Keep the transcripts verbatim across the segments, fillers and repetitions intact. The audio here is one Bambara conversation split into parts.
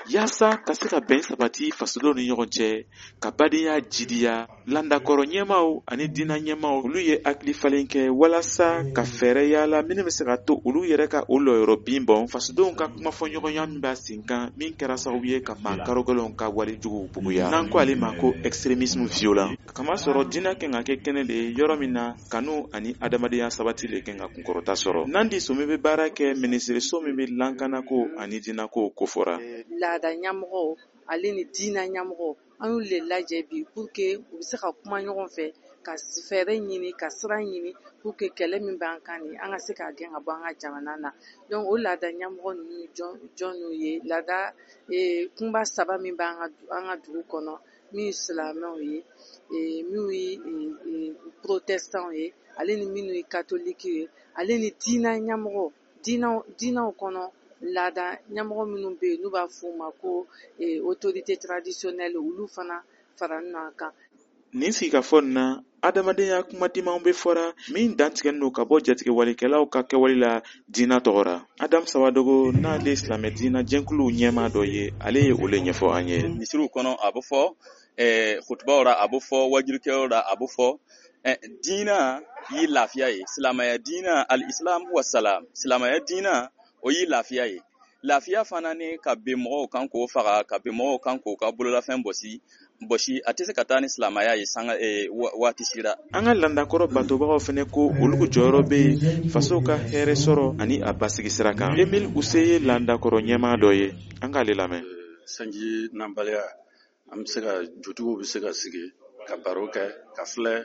Yaasa ka se ka bɛn sabati fasodenw ni ɲɔgɔn cɛ, ka badenya jidiya, landakɔrɔ ɲɛmaw ani diinɛ ɲɛmaw olu ye hakili falen kɛ walasa ka fɛɛrɛ yaala minnu bɛ se ka to olu yɛrɛ ka o lɔyɔrɔ bin bɔn fasodenw ka kuma fɔ ɲɔgɔnya min b'a sen kan min kɛra sababu ye ka maa karogɛlɛnw ka walejuguw buguya n'an ko ale ma ko extrémisme violent. Kamasɔrɔ diinɛ kan ka kɛ kɛnɛ de ye yɔrɔ min na kanu ani adamadenya sabati le kan ka kunkɔrɔta sɔrɔ. Nandi Sumi bɛ baara kɛ minisiriso min bɛ lankanako ani diinɛko kofɔra. Laada ɲɛmɔgɔ ale ni diinɛ ɲɛmɔgɔ an y'u le lajɛ bi pour que u bɛ se ka kuma ɲɔgɔn fɛ ka fɛɛrɛ ɲini ka sira ɲini pour que kɛlɛ min b'an kan ni an ka se k'a gɛn ka bɔ an ka jamana na. Donc o laada ɲɛmɔgɔ ninnu jɔn jɔn ye laada kunba saba min b'an ka an ka dugu kɔnɔ min ye silamɛw ye min ye protestants ye ale ni minnu ye catholiques ye ale ni diinɛ ɲɛmɔgɔ diinɛw diinɛw kɔnɔ laada ɲɛmɔgɔ minnu bɛ yen n'u b'a fɔ u ma ko autorité traditionnelle olu fana fara ɲɔgɔn kan. Nin sigikafɔ nin na adamadenya kuma dimanw bɛ fɔra min dantigɛlen don ka bɔ jatigɛwalikɛlaw ka kɛwale la diinɛ tɔgɔra. Adam Sawadogo n'ale silamɛ diinɛ jɛnkulu ɲɛmaa dɔ ye ale ye o le ɲɛfɔ an ye. Misiriw kɔnɔ a bɛ fɔ kutubaw la a bɛ fɔ wajirikɛlaw la a bɛ fɔ diinɛ ye lafiya ye silamɛya diinɛ al-islam wa salam silamɛya diinɛ o ye lafiya ye. Lafiya fana ni ka bɛn mɔgɔw kan k'o faga ka bɛn mɔgɔw kan k'o ka bololafɛn bɔsi bɔsi a tɛ se ka taa ni silamɛya ye sanga waati sira. An ka landakɔrɔ batobagaw fana ko olu jɔyɔrɔ bɛ yen faso ka hɛrɛ sɔrɔ ani a basigi sira kan. Emile Use ye landakɔrɔ ɲɛmaa dɔ ye an k'ale lamɛn. Sanji nabaliya an bɛ se ka jutigiw bɛ se ka sigi ka baro kɛ ka filɛ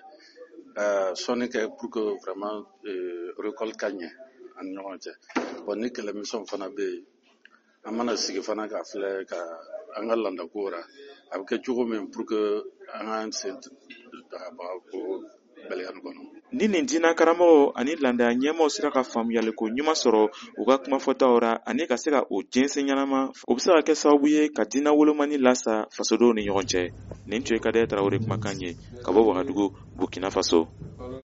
sɔnni kɛ pour que vraiment récolte ka ɲɛ an ni ɲɔgɔn cɛ. Bon ni kɛlɛmisɛnw fana bɛ yen an mana sigi fana ka filɛ ka an ka landako ra a bɛ kɛ cogo min pour que an ka sen ta o bɛlɛya nin kɔnɔ. Ni nin diinɛ karamɔgɔ ani landaya ɲɛmaaw sera ka faamuyaliko ɲuman sɔrɔ u ka kumafɔtaw ra ani ka se ka o jɛnsɛn ɲɛnama o bɛ se ka kɛ sababu ye ka diinɛ wolomani lasa fasodenw ni ɲɔgɔn cɛ. Nin tun ye Kadiya Tarawele kumakan ye ka bɔ Wagadugu, Burkina Faso.